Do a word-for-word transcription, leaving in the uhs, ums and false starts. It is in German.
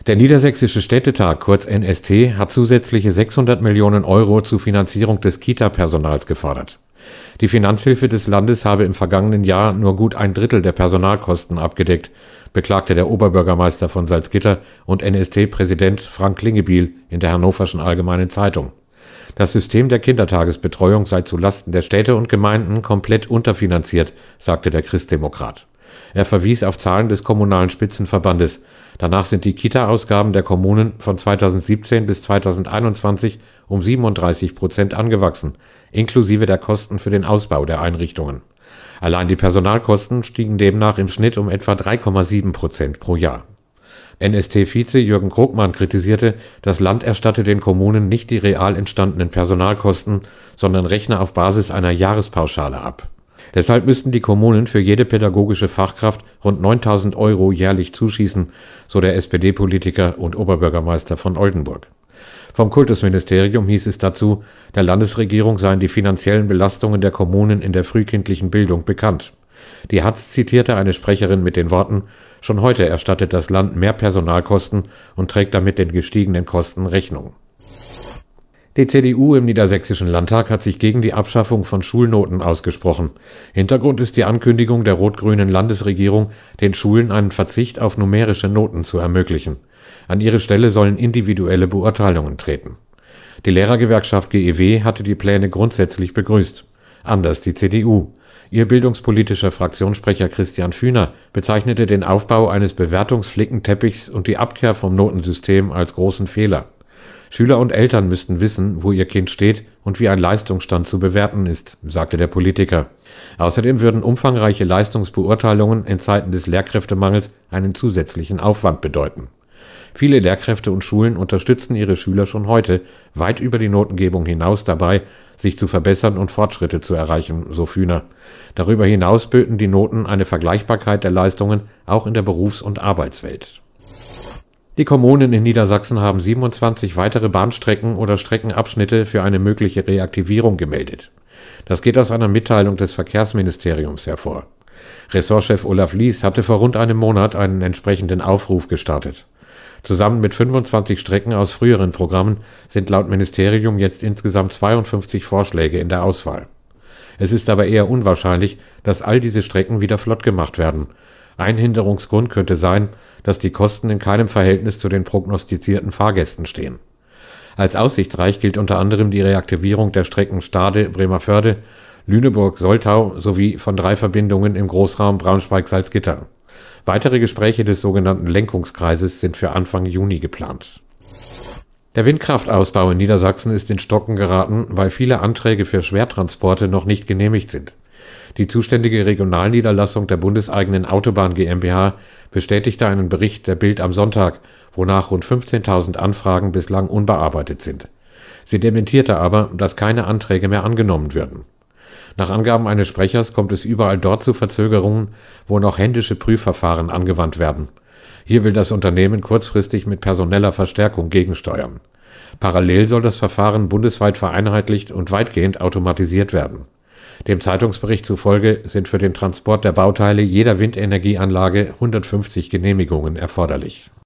Der Niedersächsische Städtetag, kurz N S T, hat zusätzliche sechshundert Millionen Euro zur Finanzierung des Kita-Personals gefordert. Die Finanzhilfe des Landes habe im vergangenen Jahr nur gut ein Drittel der Personalkosten abgedeckt, beklagte der Oberbürgermeister von Salzgitter und N S T-Präsident Frank Klingebiel in der Hannoverschen Allgemeinen Zeitung. Das System der Kindertagesbetreuung sei zulasten der Städte und Gemeinden komplett unterfinanziert, sagte der Christdemokrat. Er verwies auf Zahlen des Kommunalen Spitzenverbandes. Danach sind die Kita-Ausgaben der Kommunen von zweitausendsiebzehn bis zweitausendeinundzwanzig um siebenunddreißig Prozent angewachsen, inklusive der Kosten für den Ausbau der Einrichtungen. Allein die Personalkosten stiegen demnach im Schnitt um etwa drei Komma sieben Prozent pro Jahr. N S T-Vize Jürgen Krogmann kritisierte, das Land erstatte den Kommunen nicht die real entstandenen Personalkosten, sondern rechne auf Basis einer Jahrespauschale ab. Deshalb müssten die Kommunen für jede pädagogische Fachkraft rund neuntausend Euro jährlich zuschießen, so der S P D-Politiker und Oberbürgermeister von Oldenburg. Vom Kultusministerium hieß es dazu, der Landesregierung seien die finanziellen Belastungen der Kommunen in der frühkindlichen Bildung bekannt. Die Hatz zitierte eine Sprecherin mit den Worten: Schon heute erstattet das Land mehr Personalkosten und trägt damit den gestiegenen Kosten Rechnung. Die C D U im Niedersächsischen Landtag hat sich gegen die Abschaffung von Schulnoten ausgesprochen. Hintergrund ist die Ankündigung der rot-grünen Landesregierung, den Schulen einen Verzicht auf numerische Noten zu ermöglichen. An ihre Stelle sollen individuelle Beurteilungen treten. Die Lehrergewerkschaft G E W hatte die Pläne grundsätzlich begrüßt. Anders die C D U. Ihr bildungspolitischer Fraktionssprecher Christian Fühner bezeichnete den Aufbau eines Bewertungsflickenteppichs und die Abkehr vom Notensystem als großen Fehler. Schüler und Eltern müssten wissen, wo ihr Kind steht und wie ein Leistungsstand zu bewerten ist, sagte der Politiker. Außerdem würden umfangreiche Leistungsbeurteilungen in Zeiten des Lehrkräftemangels einen zusätzlichen Aufwand bedeuten. Viele Lehrkräfte und Schulen unterstützen ihre Schüler schon heute weit über die Notengebung hinaus dabei, sich zu verbessern und Fortschritte zu erreichen, so Fühner. Darüber hinaus böten die Noten eine Vergleichbarkeit der Leistungen auch in der Berufs- und Arbeitswelt. Die Kommunen in Niedersachsen haben siebenundzwanzig weitere Bahnstrecken oder Streckenabschnitte für eine mögliche Reaktivierung gemeldet. Das geht aus einer Mitteilung des Verkehrsministeriums hervor. Ressortchef Olaf Lies hatte vor rund einem Monat einen entsprechenden Aufruf gestartet. Zusammen mit fünfundzwanzig Strecken aus früheren Programmen sind laut Ministerium jetzt insgesamt zweiundfünfzig Vorschläge in der Auswahl. Es ist aber eher unwahrscheinlich, dass all diese Strecken wieder flott gemacht werden. Ein Hinderungsgrund könnte sein, dass die Kosten in keinem Verhältnis zu den prognostizierten Fahrgästen stehen. Als aussichtsreich gilt unter anderem die Reaktivierung der Strecken Stade-Bremervörde, Lüneburg-Soltau sowie von drei Verbindungen im Großraum Braunschweig-Salzgitter. Weitere Gespräche des sogenannten Lenkungskreises sind für Anfang Juni geplant. Der Windkraftausbau in Niedersachsen ist in Stocken geraten, weil viele Anträge für Schwertransporte noch nicht genehmigt sind. Die zuständige Regionalniederlassung der bundeseigenen Autobahn GmbH bestätigte einen Bericht der Bild am Sonntag, wonach rund fünfzehntausend Anfragen bislang unbearbeitet sind. Sie dementierte aber, dass keine Anträge mehr angenommen würden. Nach Angaben eines Sprechers kommt es überall dort zu Verzögerungen, wo noch händische Prüfverfahren angewandt werden. Hier will das Unternehmen kurzfristig mit personeller Verstärkung gegensteuern. Parallel soll das Verfahren bundesweit vereinheitlicht und weitgehend automatisiert werden. Dem Zeitungsbericht zufolge sind für den Transport der Bauteile jeder Windenergieanlage hundertfünfzig Genehmigungen erforderlich.